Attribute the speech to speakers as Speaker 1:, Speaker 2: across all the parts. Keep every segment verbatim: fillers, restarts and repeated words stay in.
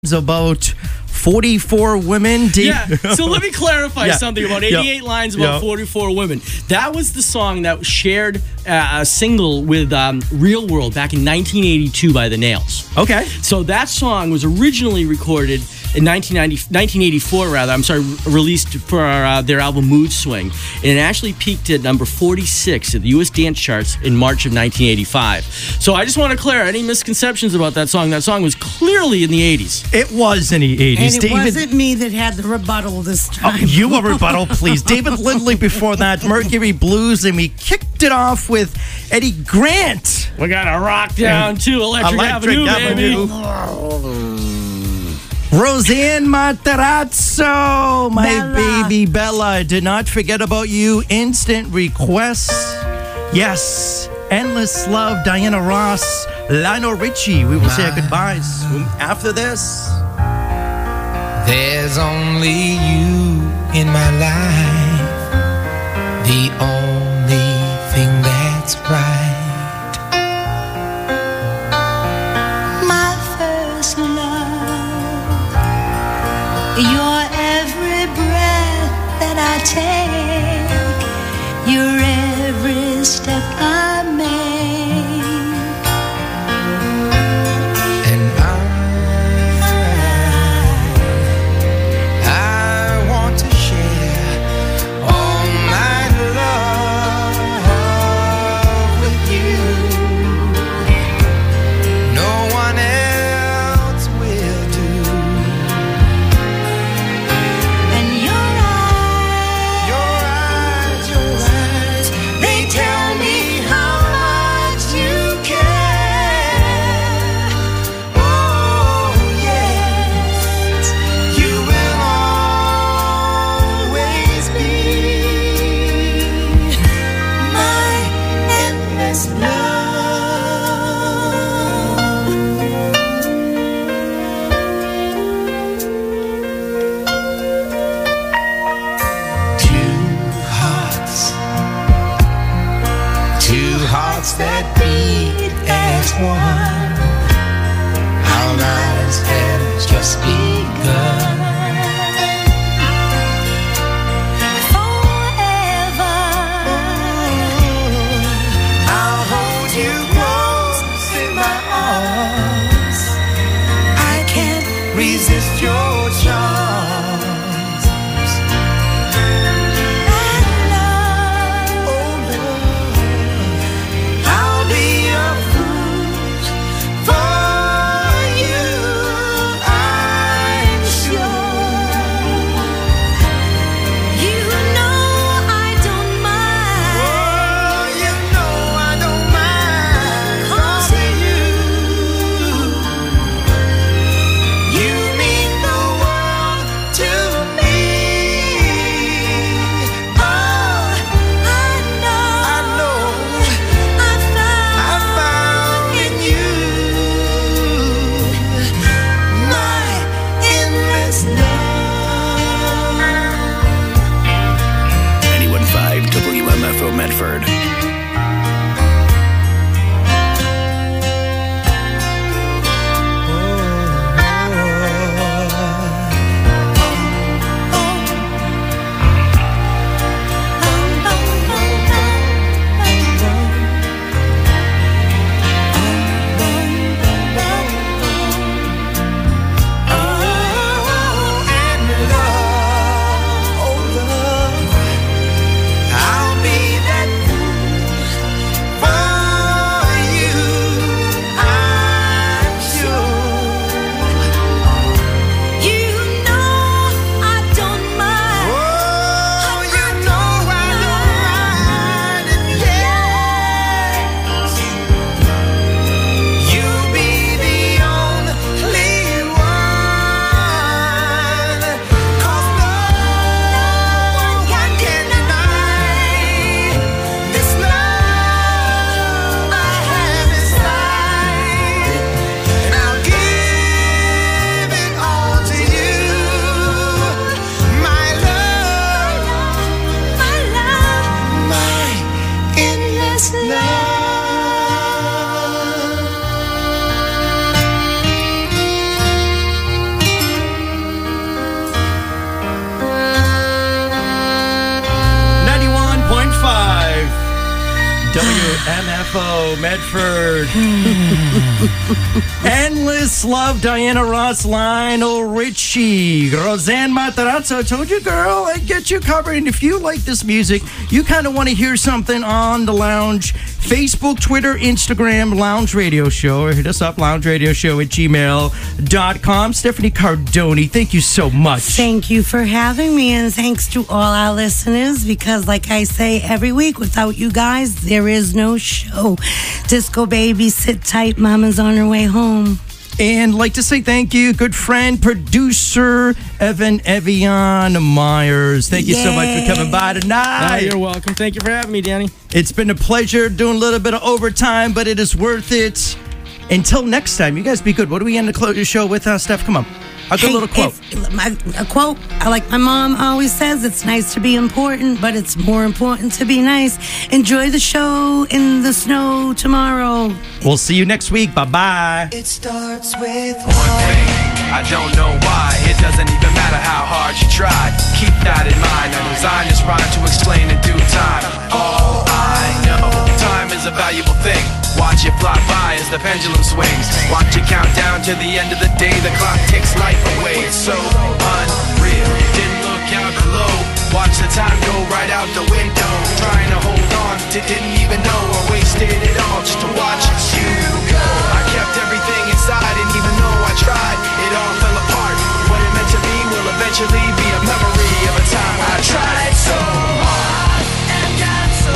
Speaker 1: about forty-four women. Deep.
Speaker 2: Yeah, so let me clarify
Speaker 1: Yeah.
Speaker 2: something about eighty-eight
Speaker 1: Yeah.
Speaker 2: lines about
Speaker 1: Yeah.
Speaker 2: forty-four women. That was the song that shared uh, a single with um, Real World back in nineteen eighty-two by The Nails.
Speaker 1: Okay.
Speaker 2: So that song was originally recorded in nineteen ninety, nineteen eighty-four, rather, I'm sorry, re- released for uh, their album Mood Swing. And it actually peaked at number forty-six at the U S dance charts in March of nineteen eighty-five. So I just want to clear any misconceptions about that song. That song was clearly in the eighties.
Speaker 1: It was in the
Speaker 3: And
Speaker 1: eighties.
Speaker 3: it
Speaker 1: David,
Speaker 3: wasn't me that had the rebuttal this
Speaker 1: Oh,
Speaker 3: time.
Speaker 1: you a rebuttal, please. David Lindley before that, Mercury Blues, and we kicked it off with Eddie Grant.
Speaker 2: We got to rock down to Electric,
Speaker 1: Electric
Speaker 2: Avenue,
Speaker 1: Avenue.
Speaker 2: baby.
Speaker 1: Roseanne Matarazzo, my
Speaker 3: Bella.
Speaker 1: baby Bella. Did not forget about you. Instant requests. Yes. Endless Love, Diana Ross, Lionel Richie. We will say our goodbyes after this.
Speaker 4: There's only you in my life, the only thing that's right.
Speaker 5: My first love, your every breath that I take, your every step I make.
Speaker 4: And I, I want to share all my love with you. No one else will do.
Speaker 5: And your eyes,
Speaker 4: Your eyes, your eyes,
Speaker 5: they tell me how much you care.
Speaker 4: oh yes, you will always be
Speaker 5: My endless love.
Speaker 4: two hearts, two hearts that beat as one. Our lives have just begun.
Speaker 5: Forever,
Speaker 4: I'll hold you close in my arms. I can't resist your charms.
Speaker 5: that love,
Speaker 4: Oh love, I'll be a fool for you. I'm sure.
Speaker 5: you know I don't mind.
Speaker 4: Oh, you know I don't mind. 'Cause you, you mean the world
Speaker 1: Sappho, Medford. Endless Love, Diana Ross, Lionel Richie, Roseanne Matarazzo. I told you, girl, I'd get you covered. And if you like this music, you kind of want to hear something on the lounge, Facebook, Twitter, Instagram, Lounge Radio Show, or hit us up, lounge radio show at gmail dot com. Stephanie Cardoni, thank you so much.
Speaker 3: Thank you for having me, and thanks to all our listeners, because like I say every week, without you guys, there is no show. Disco baby, sit tight, mama's on her way home.
Speaker 1: And like to say thank you, good friend, producer, Evan Evian Myers. Thank you so much for coming by
Speaker 2: Oh,
Speaker 1: tonight.
Speaker 2: you're welcome. Thank you for having me, Danny.
Speaker 1: It's been a pleasure doing a little bit of overtime, but it is worth it. Until next time, you guys be good. What do we end the close the show with, uh, Steph? Come on. A good
Speaker 3: Hey,
Speaker 1: little quote.
Speaker 3: if- my, a quote, I like my mom always says, it's nice to be important, but it's more important to be nice. Enjoy the show in the snow tomorrow.
Speaker 1: We'll see you next week. Bye-bye.
Speaker 4: It starts with
Speaker 6: One thing, I don't know why. It doesn't even matter how hard you try. Keep that in mind. I designed this rhyme to explain in due time. All I know, time is a valuable thing. Watch it fly by as the pendulum swings. Watch it count down to the end of the day. The clock takes life away. It's so unreal. Didn't look out below. Watch the time go right out the window. Trying to hold on to didn't even know I wasted it all just to watch you go. I kept everything inside, and even though I tried, it all fell apart. What it meant to me will eventually be a memory of a time when I tried so hard and got so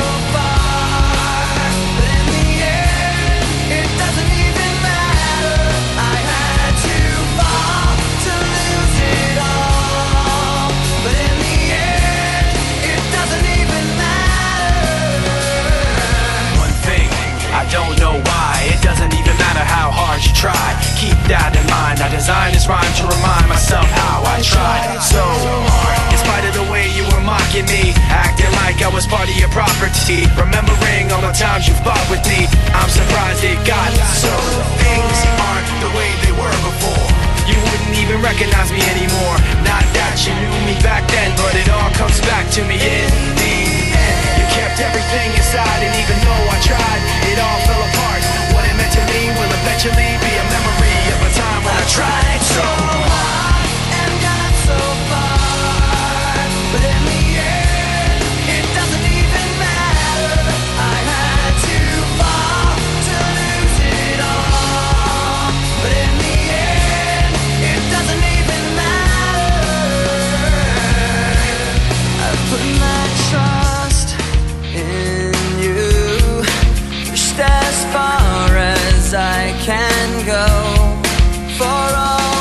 Speaker 6: far. But in the end, it doesn't even matter. I had to fall to lose it all. But in the end, it doesn't even matter. One thing, I don't know why. It doesn't even matter how hard you try. Keep that in mind. I designed this rhyme to remind myself how I tried so hard. In spite of the way you were mocking me, acting like I was part of your property, remembering all the times you fought with me, I'm surprised it got so. Things aren't the way they were before. You wouldn't even recognize me anymore. Not that you knew me back then, but it all comes back to me in the end. You kept everything inside, and even though I tried, it all fell apart. What it meant to me will eventually be a memory of a time when I tried so hard and got so far. But in the end, it doesn't even matter. I had to fall to lose it all. But in the end, it doesn't even matter. I put my trust in you, pushed as far as I can go for all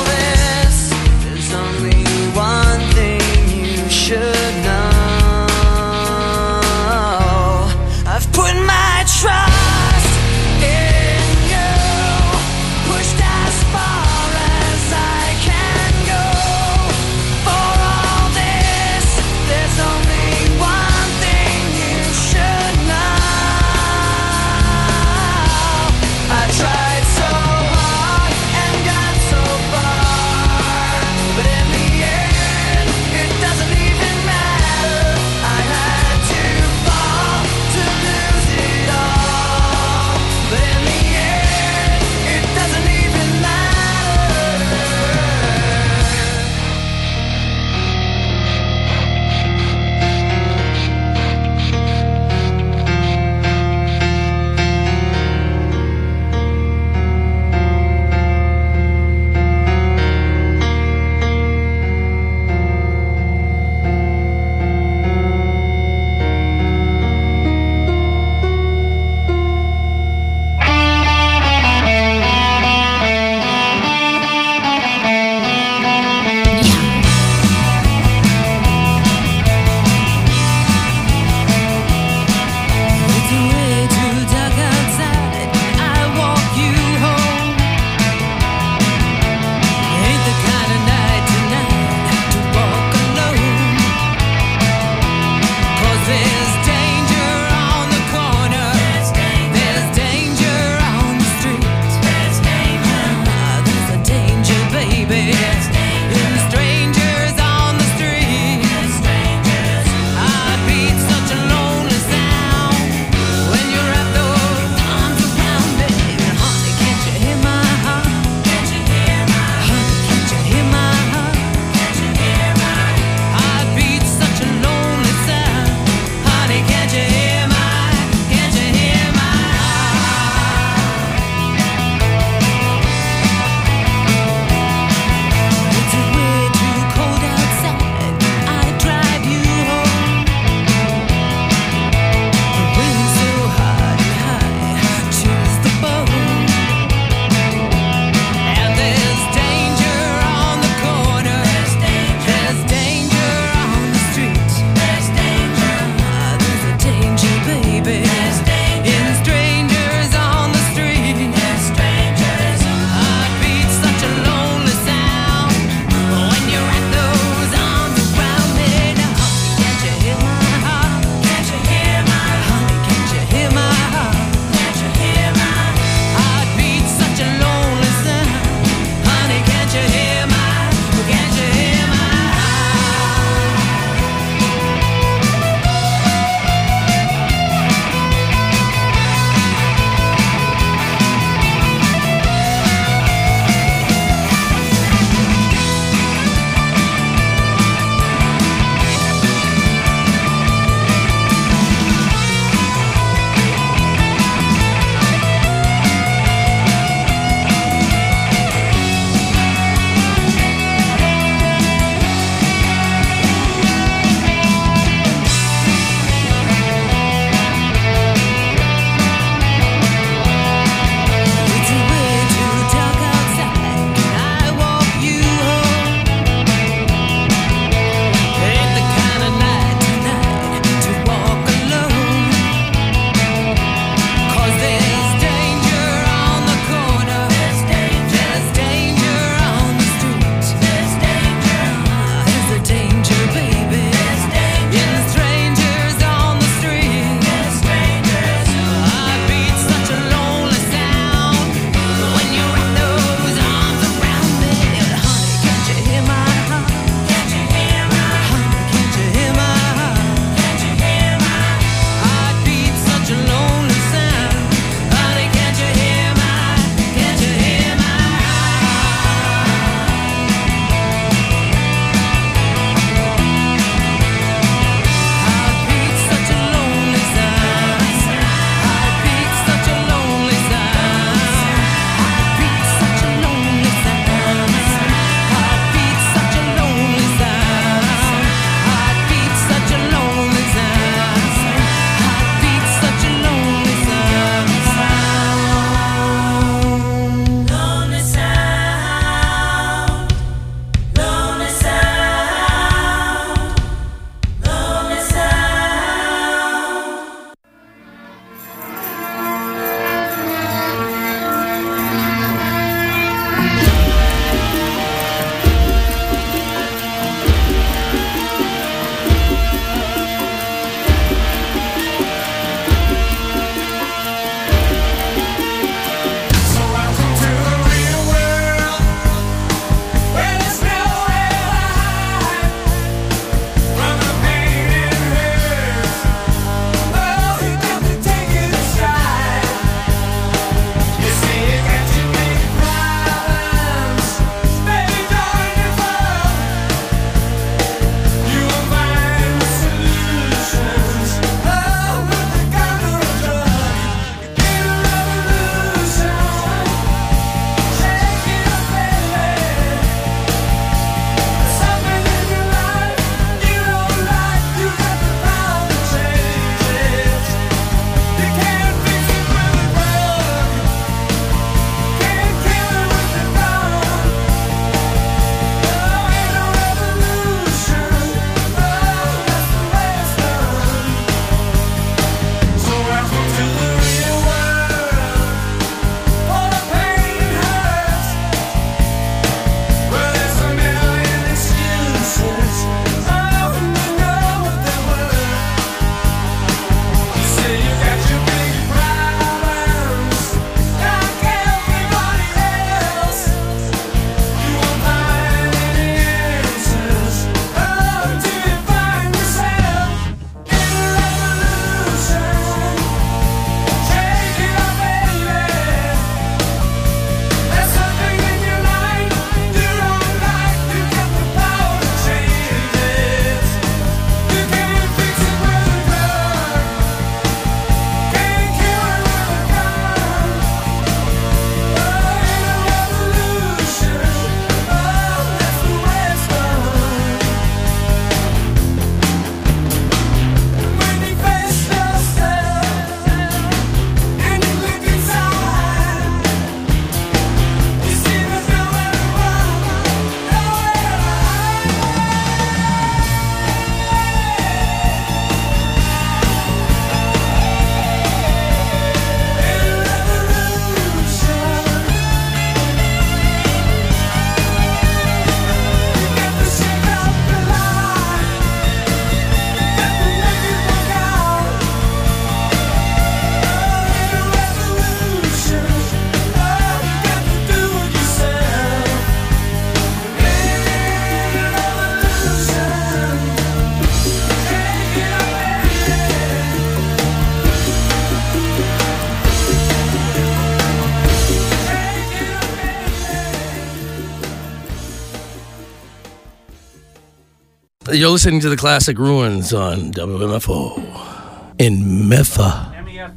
Speaker 7: You're listening to the Classic Ruins on W M F O in Memphis.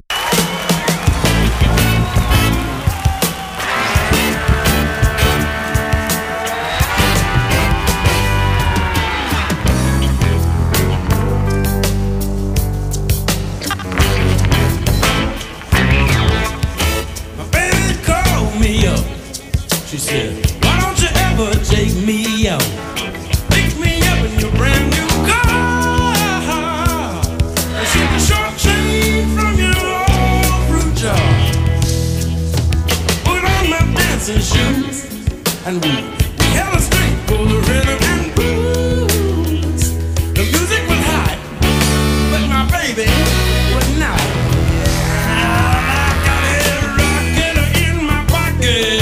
Speaker 8: She said, why don't you ever take me out? Pick me up in your brand new car. And shoot the short chain from your old fruit jar. Put on my dancing shoes. And we, we held a straight for the rhythm and blues. The music was hot, but my baby was not. I got it rocking in my pocket.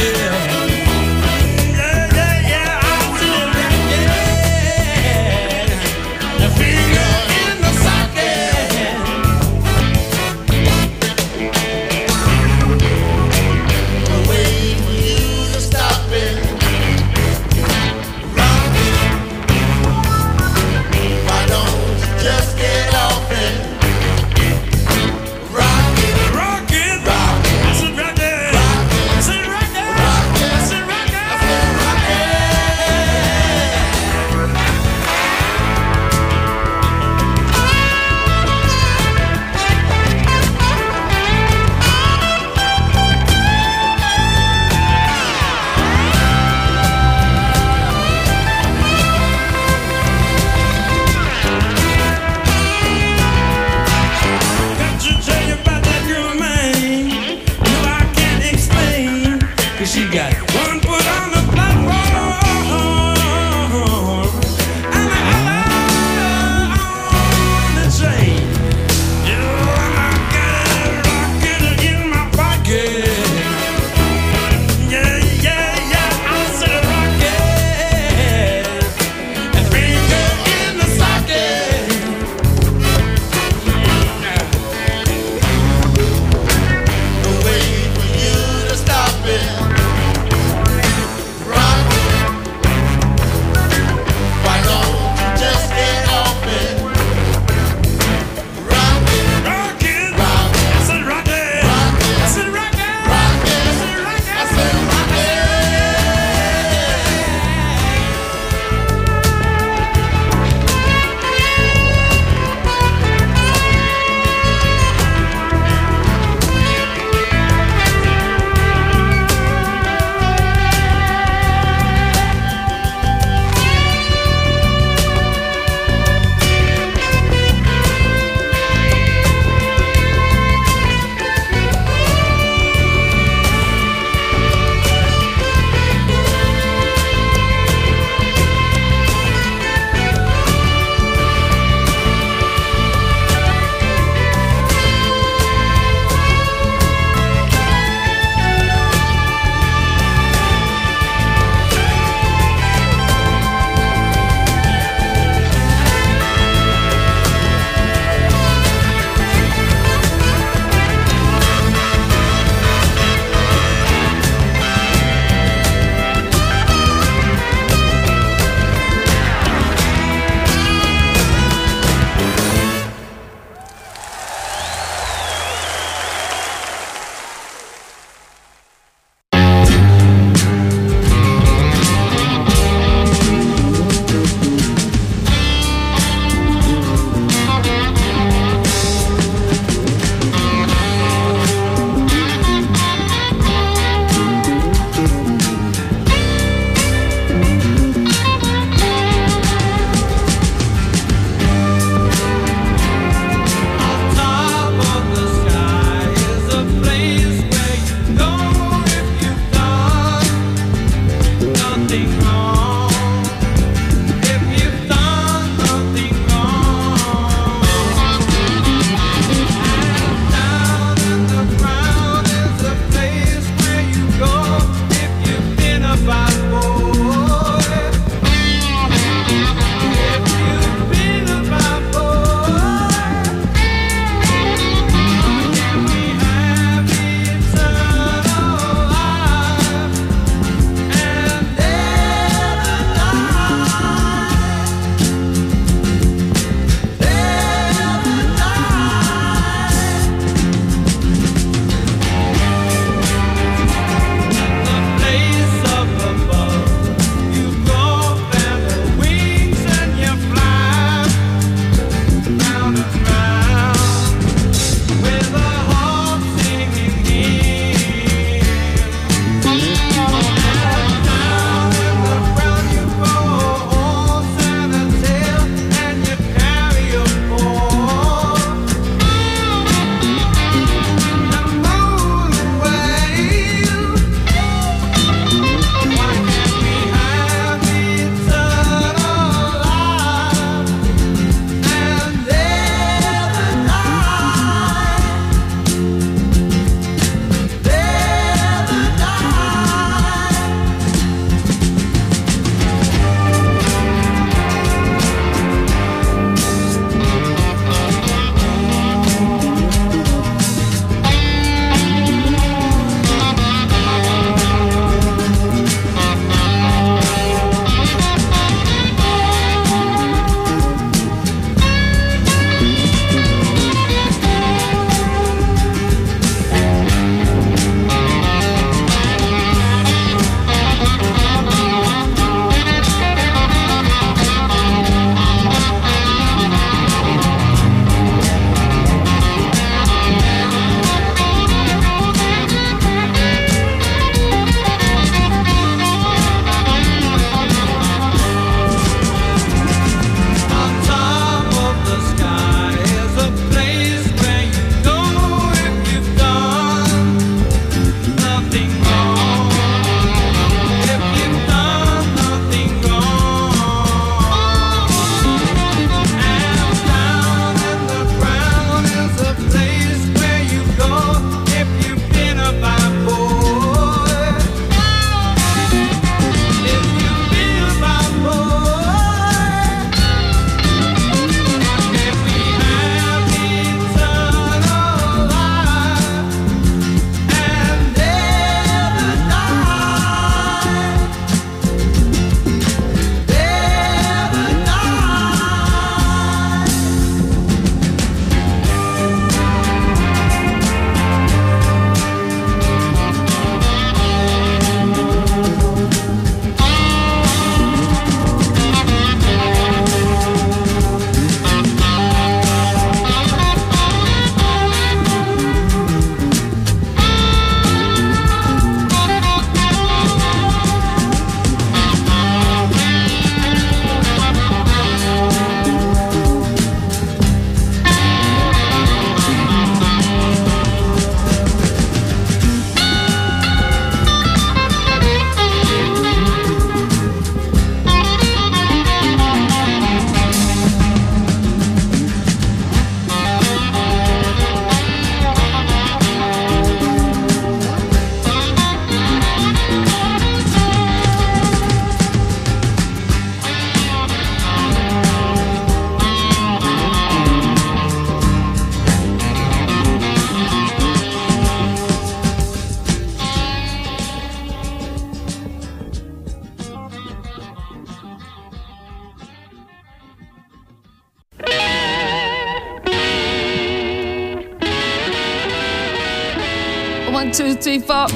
Speaker 9: one, two, three, four.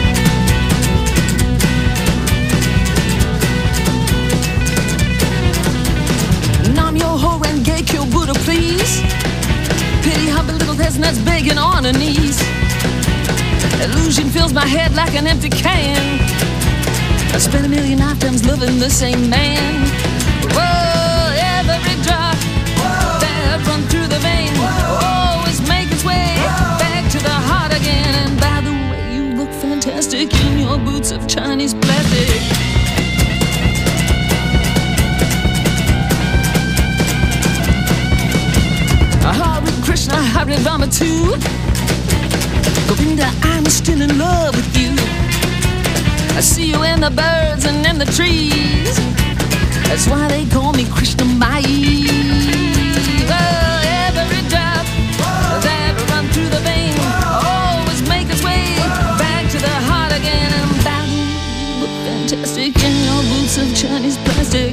Speaker 9: Nam yo ho and gay kill Buddha, please. Pity humble little peasant that's begging on her knees. Illusion fills my head like an empty can. I spent a million lifetimes loving the same man. Whoa, every drop that run through the vein always make its way back to the heart again. And by the way, you look fantastic in your boots of Chinese plastic. Hare Krishna, Hare Rama too. Govinda, I'm still in love with you. I see you in the birds and in the trees. That's why they call me Krishna Mai. Well, every drop that run through the vein always make its way back to the heart again. And by the way, you look fantastic in your boots of Chinese plastic.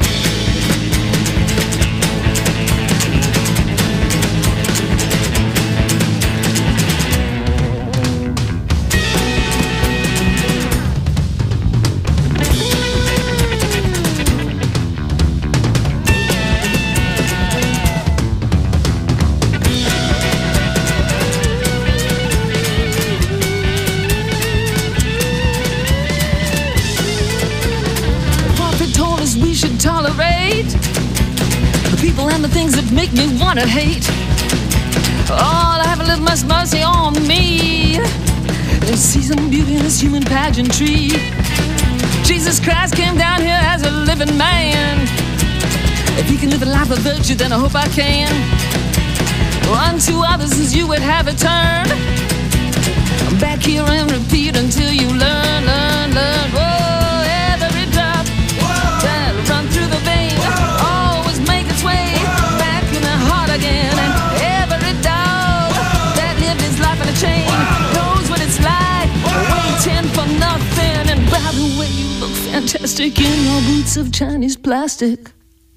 Speaker 9: Tolerate the people and the things that make me wanna hate. Oh, have a little much mercy on me and see some beauty in this human pageantry. Jesus Christ came down here as a living man. If he can live a life of virtue, then I hope I can. Unto others as you would have it turned. I'm back here and repeat until you learn, learn, learn. Whoa, every drop that run through the vein always make its way back in the heart again. And every dog that lived his life in a chain knows what it's like waiting for nothing. And by the way, you look fantastic in your boots of Chinese plastic.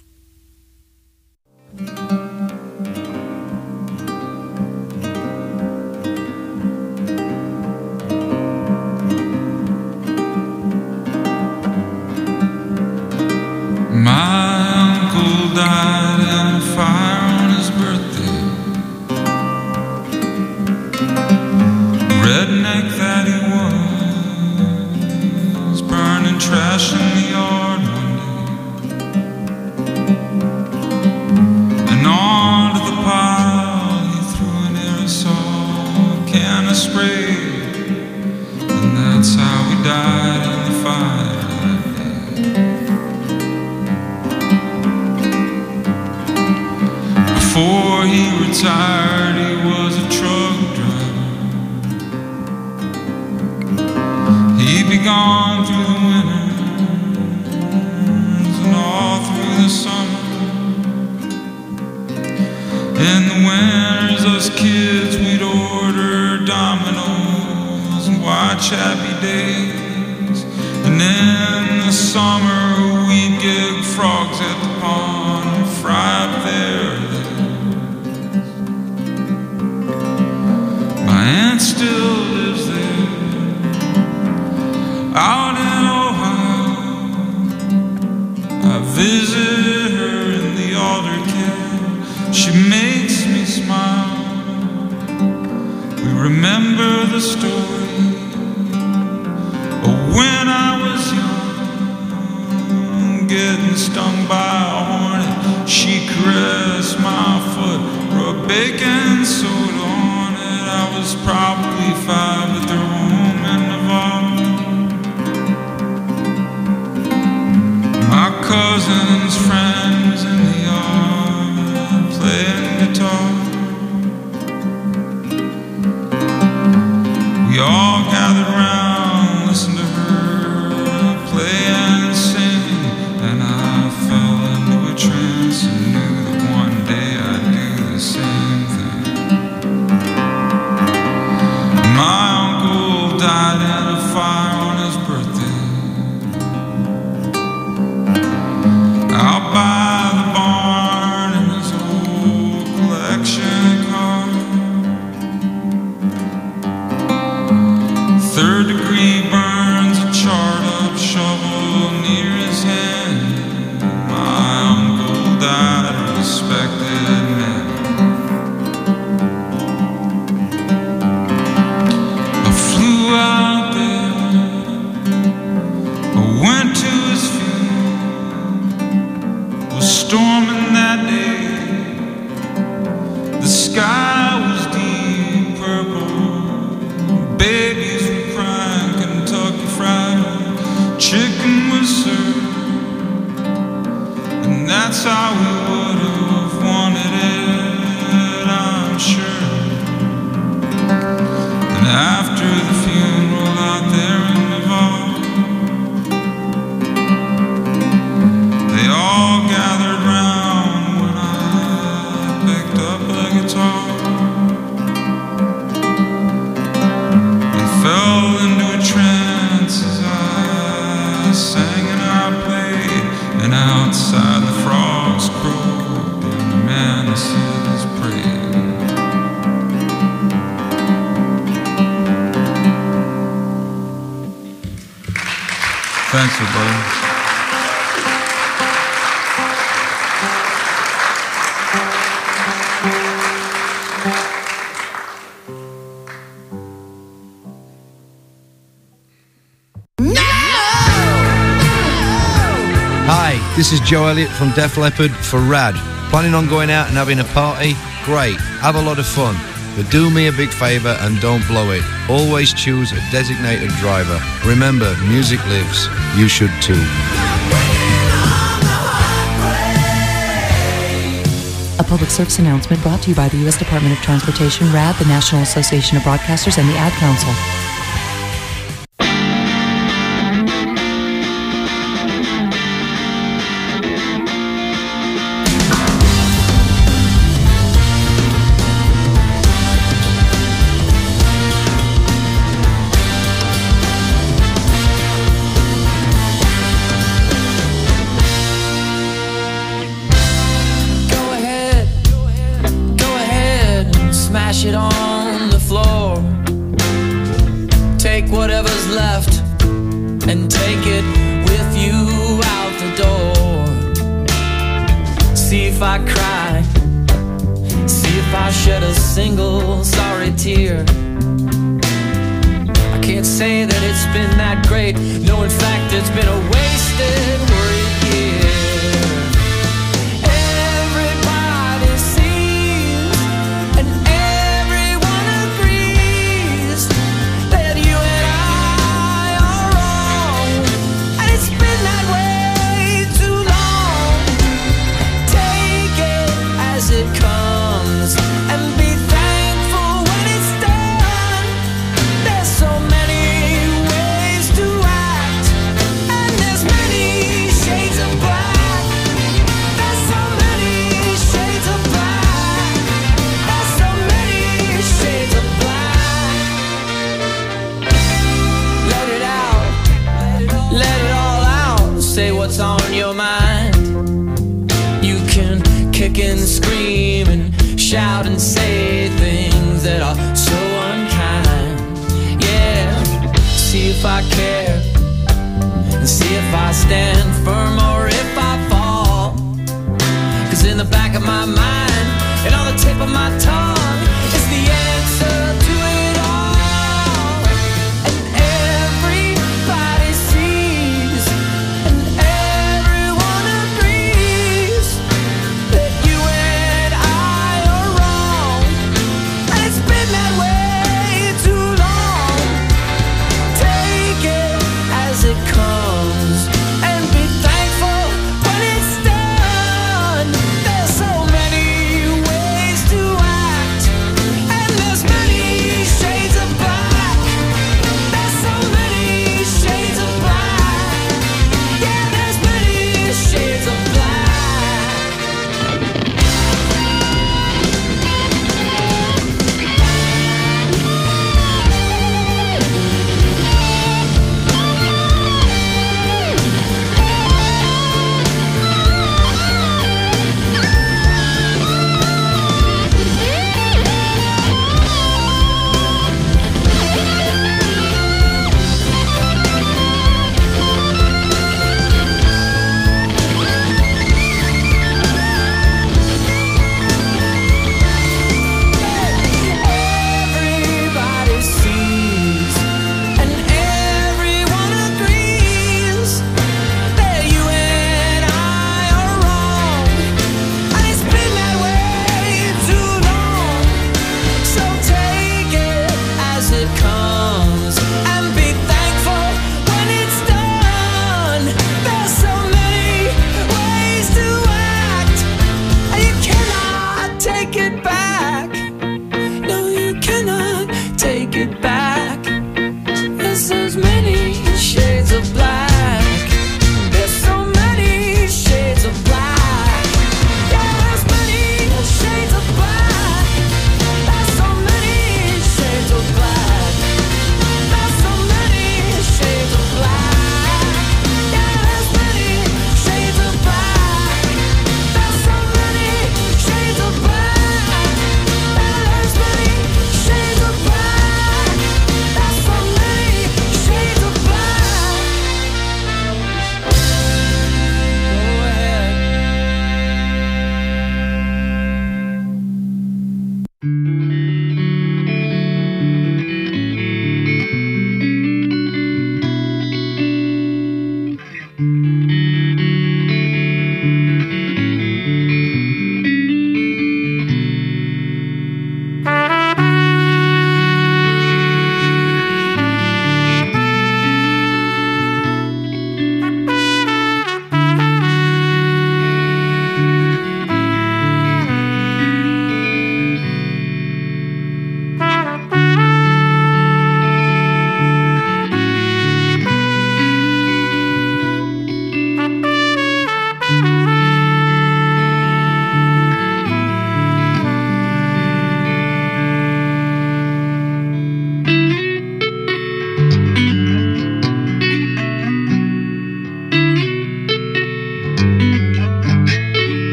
Speaker 10: Died in a fire on his birthday. Redneck that he was, burning trash in the yard one day. And onto the pile he threw an aerosol can of spray. And that's how he died in the fire. Before he retired, he was a truck driver. He'd be gone through the winters and all through the summer. In the winters, us kids, we'd order Domino's and watch Happy Days. And in the summer, we'd gig frogs at the pond and fry up there. My aunt still lives there, out in Ohio. I visit her in the altar care. She makes me smile. We remember the story of when I was young, getting stung by a hornet. She caressed my foot, rubbed baking soda on it. I was probably five at their home in Nevada. My cousin's friend was in the yard playing guitar. We all gathered round, listened to her play and sing, and I fell storming that day. The sky was deep purple. Babies were crying, Kentucky Fried Chicken was served. And that's how we would have wanted it, I'm sure. And after the funeral out there in Navarre, they all gathered round when I picked up a guitar. They fell into a trance as I sang and I played, and outside the frogs croaked and the manises prayed. Thanks, everybody.
Speaker 11: Hi, this is Joe Elliott from Def Leppard for Rad. Planning on going out and having a party? Great, have a lot of fun. But do me a big favour and don't blow it. Always choose a designated driver. Remember, music lives. You should too.
Speaker 12: A public service announcement brought to you by the U S Department of Transportation, RAD, the National Association of Broadcasters, and the Ad Council.
Speaker 13: Smash it on the floor. Take whatever's left and take it with you out the door. See if I cry, see if I shed a single sorry tear. I can't say that it's been that great. No, in fact, it's been a wasted, worried year. What's on your mind? You can kick and scream and shout and say things that are so unkind. Yeah, see if I care and see if I stand firm or if I fall. Cause in the back of my mind and on the tip of my tongue is the answer to it all. And everybody sees and everyone agrees that you and I are wrong. And it's been that way too long. Take it as it comes and be thankful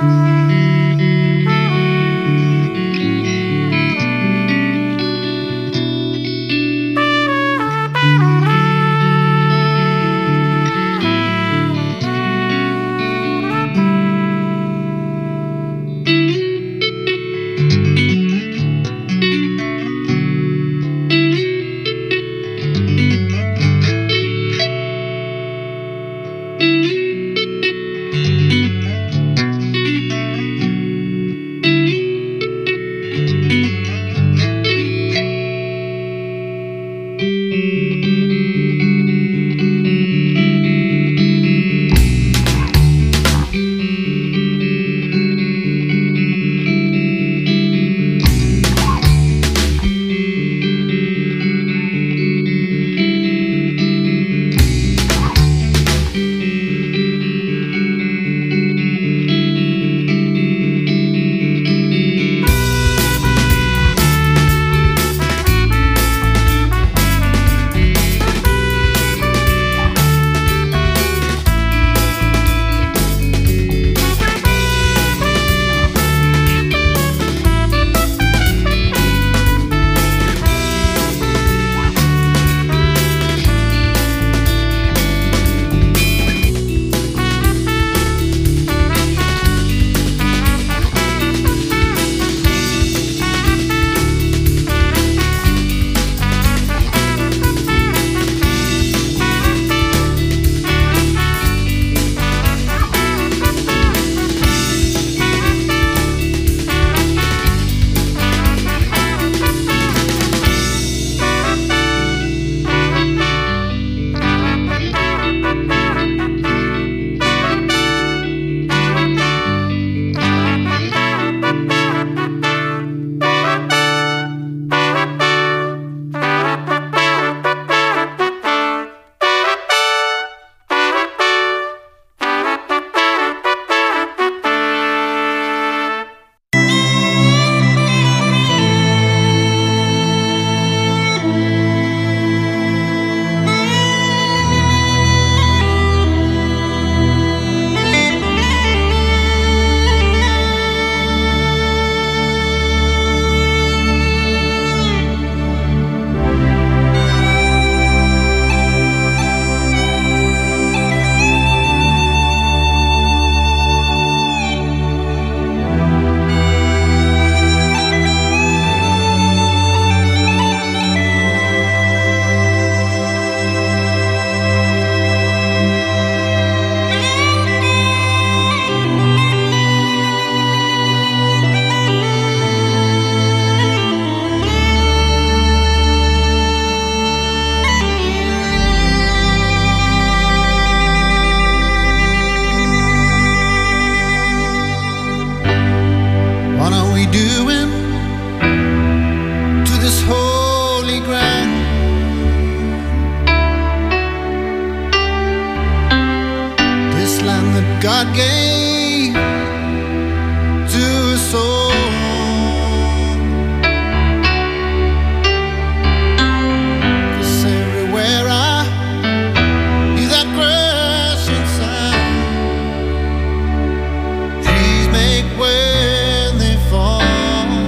Speaker 4: God gave to us all. Cause everywhere I hear that crashing sound, trees make when they fall.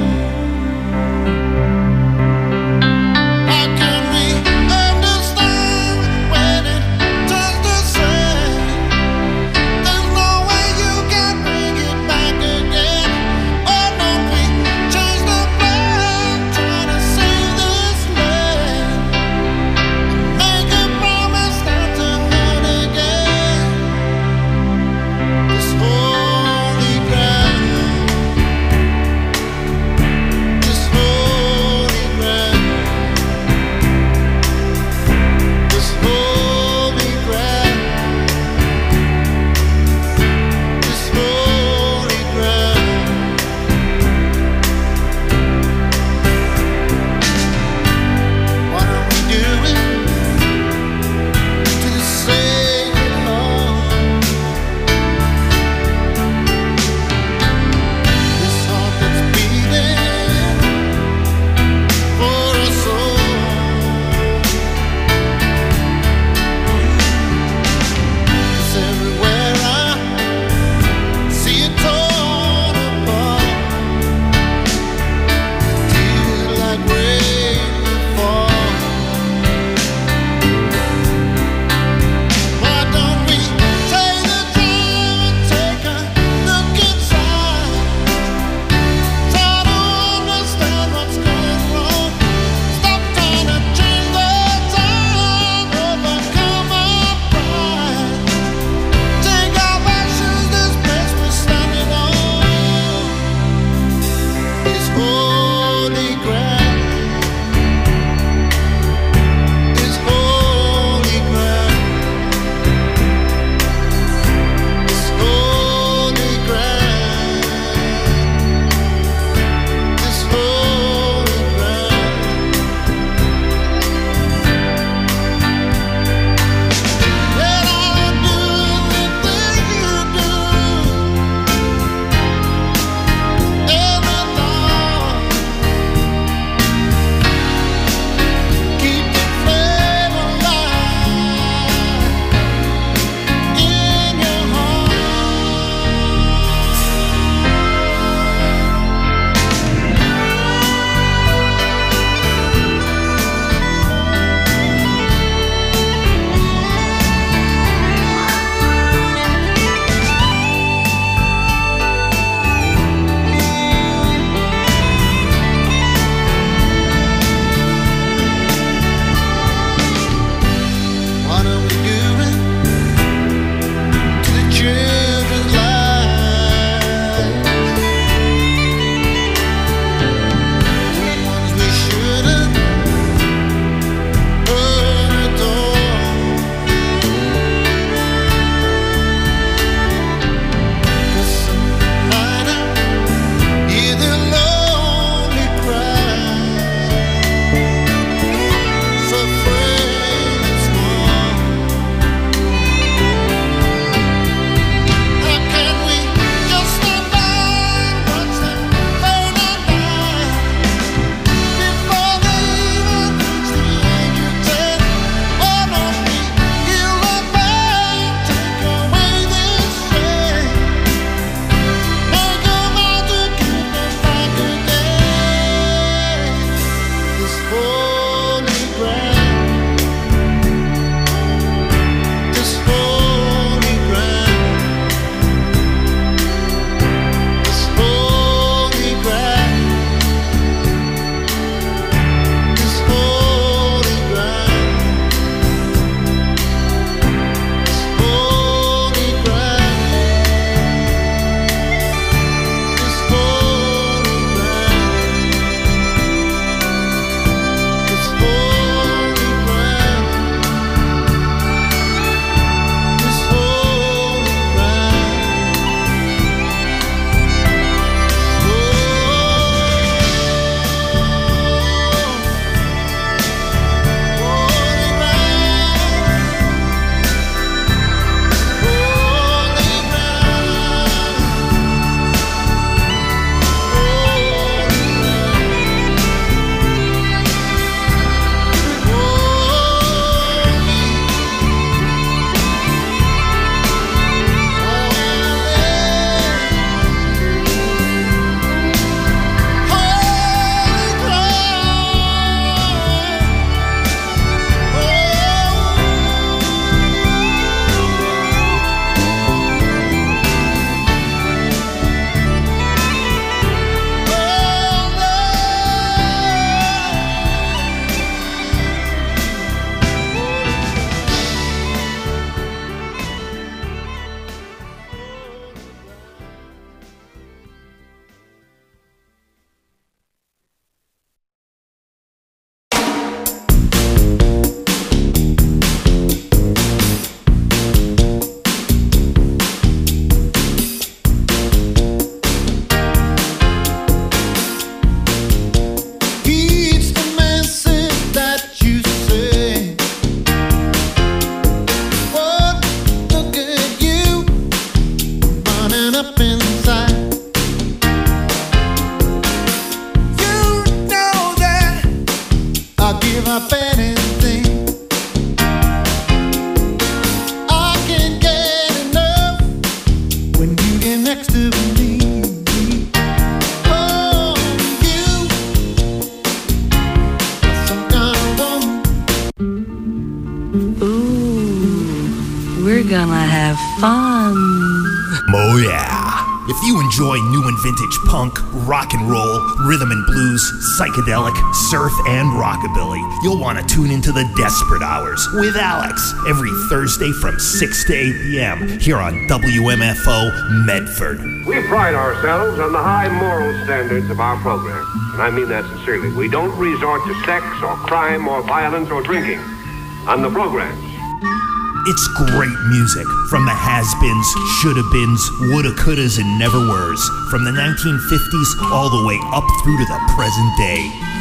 Speaker 3: have fun.
Speaker 14: Oh yeah. If you enjoy new and vintage punk, rock and roll, rhythm and blues, psychedelic, surf, and rockabilly, you'll want to tune into the Desperate Hours with Alex every Thursday from six to eight p.m. here on W M F O Medford.
Speaker 15: We pride ourselves on the high moral standards of our program, and I mean that sincerely. We don't resort to sex or crime or violence or drinking on the programs.
Speaker 14: It's great music from the has-beens, shoulda-beens, woulda-couldas, and never-weres. From the nineteen fifties all the way up through to the present day.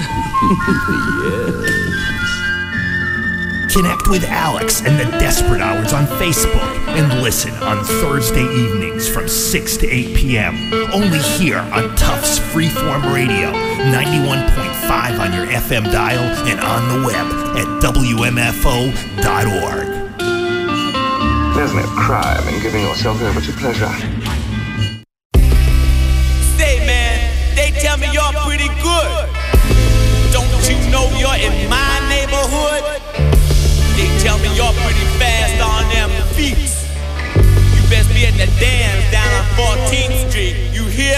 Speaker 14: Yes. Connect with Alex and the Desperate Hours on Facebook and listen on Thursday evenings from six to eight p.m. Only here on Tufts Freeform Radio, ninety-one point five on your F M dial and on the web at W M F O dot org.
Speaker 16: There's no crime in giving yourself over to pleasure.
Speaker 17: Say, man, they tell me you're pretty good. Don't you know you're in my neighborhood? They tell me you're pretty fast on them feet. You best be at the dance down on fourteenth Street. You hear?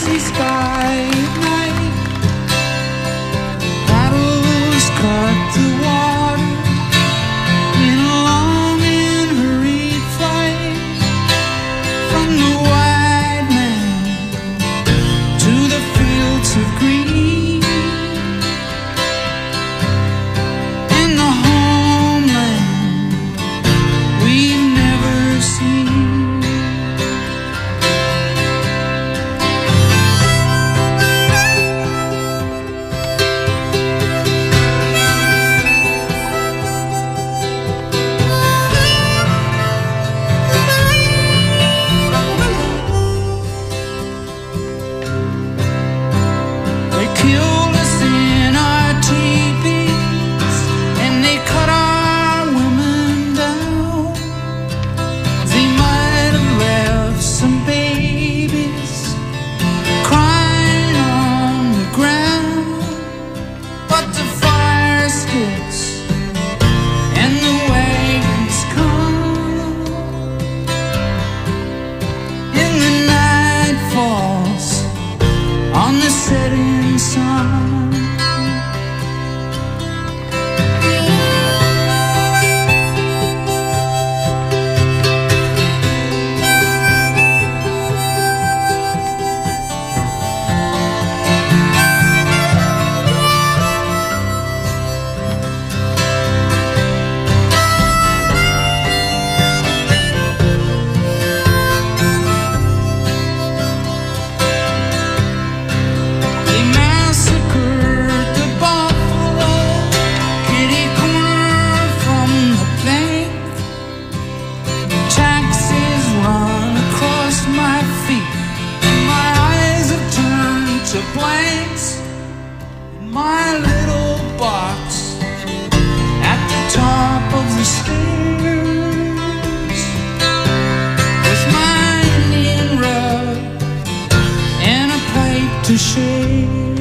Speaker 8: icy sky at night. Paddles cut the water in a long and hurried flight from the white man to the fields of green and the homeland we've never seen. They killed us in our teepees and they cut our women down. They might have left some babies crying on the ground, but the fire sticks and the wagons come, and the night falls on the setting sun. They massacred the buffalo, kitty corner from the bank. Taxis run across my feet, and my eyes have turned to blanks. In my little box at the top of the stairs, with my Indian rug and a pipe to share.